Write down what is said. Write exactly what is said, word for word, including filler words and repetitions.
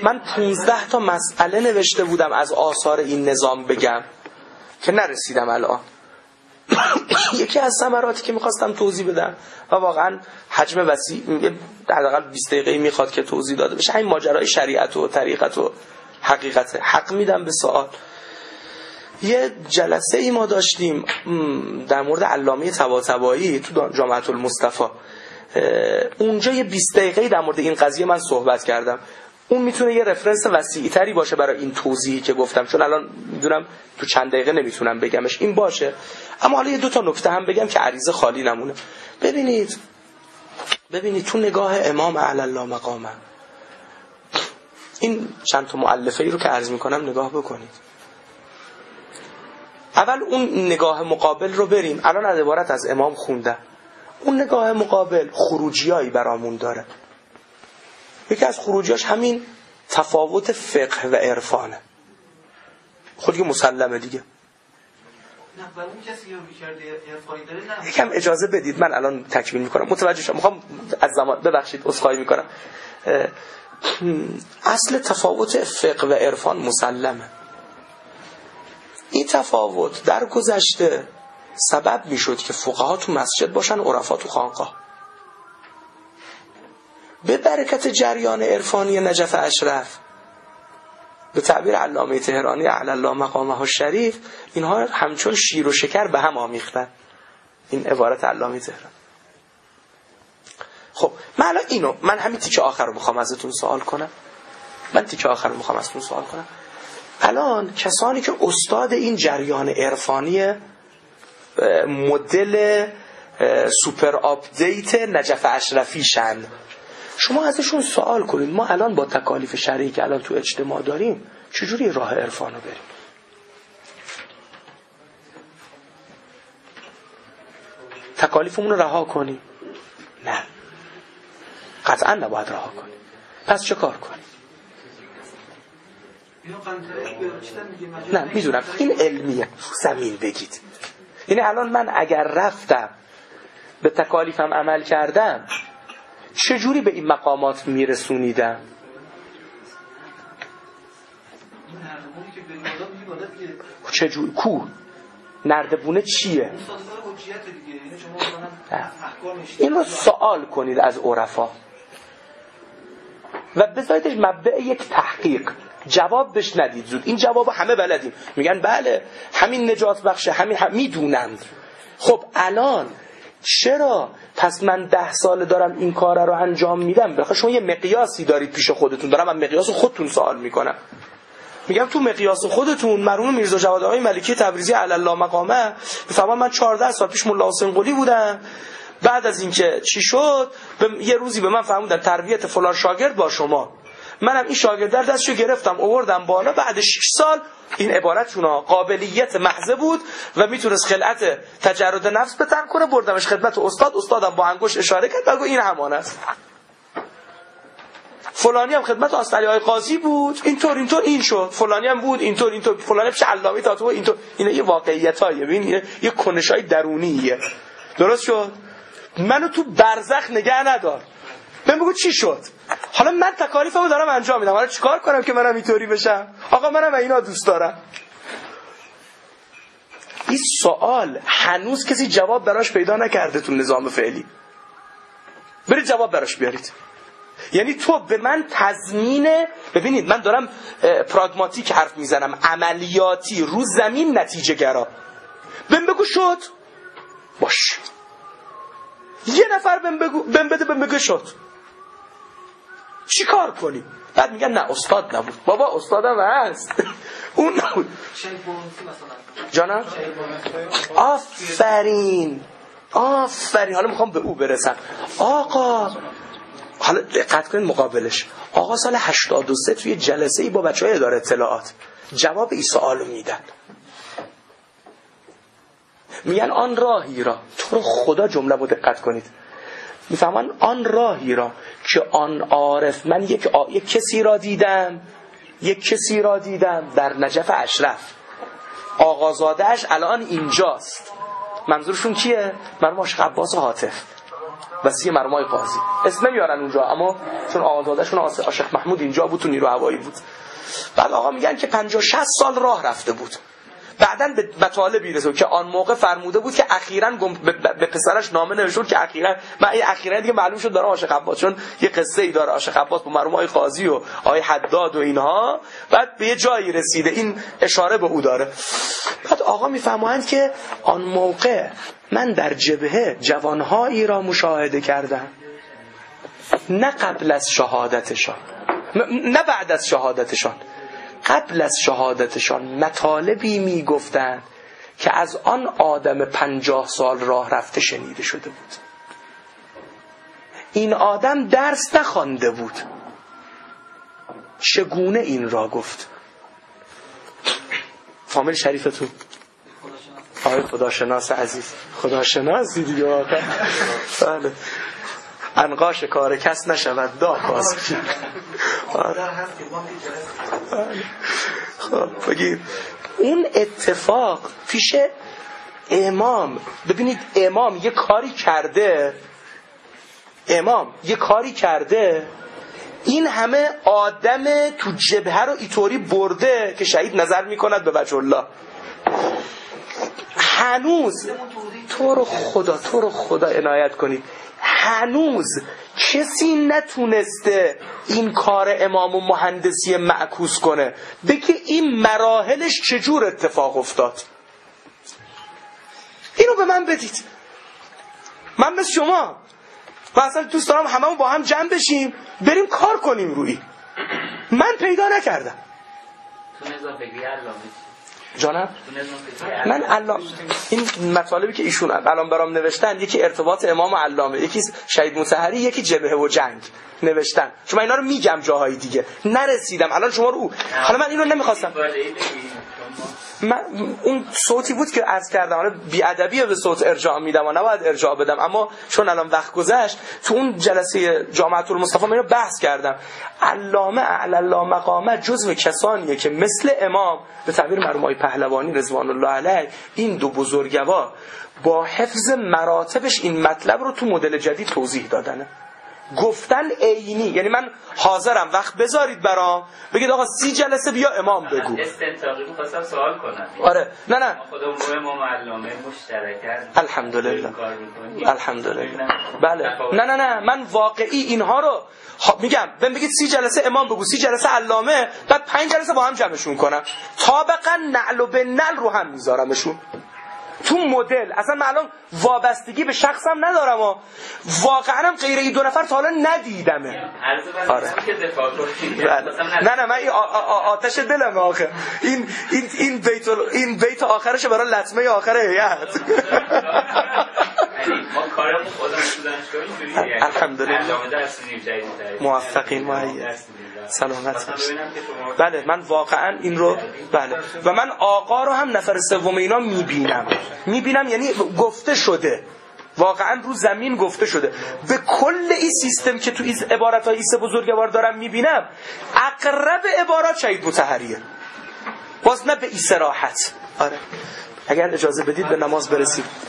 من پونزده تا مسئله نوشته بودم از آثار این نظام بگم که نرسیدم الان. یکی از ثمراتی که میخواستم توضیح بدم و واقعا حجم وسیع حداقل بیست دقیقه میخواد که توضیح داده بشه، این ماجرای شریعت و طریقت و حقیقت. حق میدم به سوال. یه جلسه ای ما داشتیم در مورد علامه طباطبایی تو جامعة المصطفى. اونجا یه بیست دقیقه در مورد این قضیه من صحبت کردم. اون میتونه یه رفرنس وسیعی تری باشه برای این توضیحی که گفتم، چون الان میدونم تو چند دقیقه نمیتونم بگمش. این باشه. اما حالا یه دو تا نکته هم بگم که عریضه خالی نمونه. ببینید ببینید تو نگاه امام اعلی الله مقامه، این چند تا مؤلفه ای رو که عرض میکنم نگاه بکنید. اول اون نگاه مقابل رو بریم. الان از عبارت از امام خوندم. اون نگاه مقابل خروجیایی برامون داره. یکی از خروجیاش همین تفاوت فقه و عرفانه. خود که مسلمه دیگه. یکم اجازه بدید من الان تکمیل میکنم. متوجه شدم. میخوام از زمان ببخشید عذرخواهی میکنم. اصل تفاوت فقه و عرفان مسلمه. این تفاوت در گذشته سبب میشد که فقها تو مسجد باشن، عرفا تو خانقاه. به برکت جریان عرفانی نجف اشرف، به تعبیر علامه طهرانی اعلی الله مقامه الشریف، اینها همچون شیر و شکر به هم آمیختن. این عبارت علامه طهرانی. خب من الان اینو من همین تیکه آخر رو میخوام ازتون سوال کنم. من تیکه آخر رو میخوام ازتون سوال کنم. الان کسانی که استاد این جریان عرفانی مدل سوپر آپدیت نجف اشرفی شن، شما ازشون سوال کنید ما الان با تکالیف شرعی که الان تو اجتماع داریم چجوری راه عرفانو بریم؟ تکالیفمون رو رها کنیم؟ نه، قطعا نباید رها کنیم. پس چه کار کنیم؟ نه میدونم این علمیه، زمین بگید. یعنی الان من اگر رفتم به تکالیفم عمل کردم چجوری به این مقامات میرسونیدم؟ چجوری؟ کو؟ نردبونه چیه؟ این رو سوال کنید از عرفا و بذاریدش مبدأ یک تحقیق. جواب بش ندید زود. این جواب همه بلدیم، میگن بله همین نجات بخشه، همین هم میدونم. خب الان چرا پس من ده سال دارم این کار رو انجام میدم؟ بخاطر شما یه مقیاسی دارید پیش خودتون. دارم من مقیاس خودتون سوال میکنم. میگم تو مقیاس خودتون مرحوم میرزا جواد آقای ملکی تبریزی علی الله مقامه میفهمم من چهارده سال پیش ملا حسین قلی بودم. بعد از اینکه چی شد یه روزی به من فهموندن تربیت فلان شاگرد با شما. منم این شاگرد در دستشو گرفتم آوردم بالا. بعد شش سال این عبارتشون قابلیت محضه بود و میتونست خلعت تجرد نفس بتن کنه. بردمش خدمت استاد. استادم با انگشت اشاره کرد بگو این همان است. فلانی هم خدمت استادی های قاضی بود اینطور اینطور این شد. فلانی هم بود اینطور اینطور. فلانی پیش علامه طاطو اینطور. اینا یه واقعیتایه. ببین یه کنشای درونیه. درست شد؟ منو تو برزخ نگه ندار. من بگو چی شد؟ حالا من تکالیفمو دارم انجام میدم. حالا چیکار کنم که منم اینطوری بشم؟ آقا منم اینا دوست دارم. این سوال هنوز کسی جواب براش پیدا نکرده تو نظام فعلی. برید جواب براش بیارید. یعنی تو به من تضمین، ببینید من دارم پراگماتیک حرف میزنم، عملیاتی، رو زمین نتیجه گرا. بهم بگو شد باش. یه نفر بهم بگو بهم بده بهم بگو شد. چی کار کنیم؟ بعد میگن نه استاد نبود. بابا استادم هست. اون نبود. جانم؟ آفرین آفرین. حالا میخوام به او برسم. آقا حالا دقت کنید مقابلش. آقا سال هشتاد و سه توی جلسه ای با بچهای اداره اطلاعات جواب این سوالو میدن. میگن آن راهی را، تو رو خدا جمله رو دقت کنید، میفهمن آن راهی را که آن عارف، من یک, آ... یک کسی را دیدم یک کسی را دیدم در نجف اشرف، آقازادهش الان اینجاست. منظورشون کیه؟ مرحوم عاشق عباس حاتف. وصی مرمای قاضی. اسم نمیارن اونجا، اما چون آزادشون عاشق محمود اینجا بود تو نیرو هوایی بود. بعد آقا میگن که پنجاه شصت سال راه رفته بود، بعداً به مطالبی رسید که آن موقع فرموده بود که اخیراً به پسرش نامه نوشت که اخیراً من این اخیراً دیگه معلوم شد داره عاشق عباس، چون یه قصه ای داره عاشق عباس با مرحوم آقای قاضی و آقای حداد و اینها. بعد به یه جایی رسیده این اشاره به او داره. بعد آقا میفرمایند که آن موقع من در جبهه جوانهایی را مشاهده کردم، نه قبل از شهادتشان، نه بعد از شهادتشان، قبل از شهادتشان مطالبی میگفتند که از آن آدم پنجاه سال راه رفته شنیده شده بود. این آدم درس نخوانده بود، چگونه این را گفت؟ فامیل شریفتون آقای خداشناس عزیز، خداشناسی دیگه واقعا. بله، انقاش کار کس نشود دا باز. خب بگید اون اتفاق پیش امام، ببینید امام یه کاری کرده، امام یه کاری کرده، این همه آدم تو جبهه رو اینطوری برده که شهید نظر میکند به وجه الله. هنوز تو رو خدا تو رو خدا عنایت کنید، هنوز کسی نتونسته این کار امام و مهندسی معکوس کنه، بگه این مراحلش چجور اتفاق افتاد. اینو به من بدید، من مثل شما و اصلا دوست دارم هممون با هم جمع بشیم بریم کار کنیم روی. من پیدا نکردم. تو نظام فکری علامه جانم من علامه، این مطالبی که ایشون الان برام نوشتن، یکی ارتباط امام و علامه، یکی شهید مطهری، یکی جبهه و جنگ نوشتن. چون من اینا رو میگم جاهای دیگه نرسیدم الان شما رو. حالا من اینو نمیخواستم، من اون صوتی بود که عرض کردم، حالا بی‌ادبیه به صوت ارجاع میدم و نباید ارجاع بدم، اما چون الان وقت گذشت تو اون جلسه جامعه المصطفی من اینو بحث کردم. علامه اعلی الله مقامه جزو کسانیه که مثل امام به تعبیر مرحوم آقای پهلوانی رضوان الله علیه، این دو بزرگوار با حفظ مراتبش این مطلب رو تو مدل جدید توضیح دادنه. گفتن عینی، یعنی من حاضرم وقت بذارید برام بگید آقا سی جلسه بیا امام بگو. استنتاقی می‌خواستم سوال کنم. آره نه نه خودمون با امام علامه مشترکن. الحمدلله الحمدلله. بله نه نه نه من واقعی اینها رو میگم، بهم بگید سی جلسه امام بگو، سی جلسه علامه، بعد پنج جلسه با هم جمعشون کنم، طابقا نعل و به نعل رو هم میذارمشون تو مدل. اصلا من الان وابستگی به شخصم ندارم و واقعا هم غیر این دو نفر تا حالا ندیدمه. آره. نه نه من این آتش دلم آخه این این این بیت این بیت آخرشه برای لطمه آخر هیئت. ما کارمون خودمون تو دانشگاه اینجوریه. الحمدلله. موفقین موفقین مهیّ. سلامت باشید. بله من واقعا این رو بله و من آقا رو هم نفر سوم اینا میبینم میبینم یعنی گفته شده، واقعا رو زمین گفته شده. به کل این سیستم که تو این عبارت‌های سه بزرگوار دارم میبینم، اقرب عبارات شهید مطهریه، باز نه به این صراحت. آره اگر اجازه بدید به نماز برسید.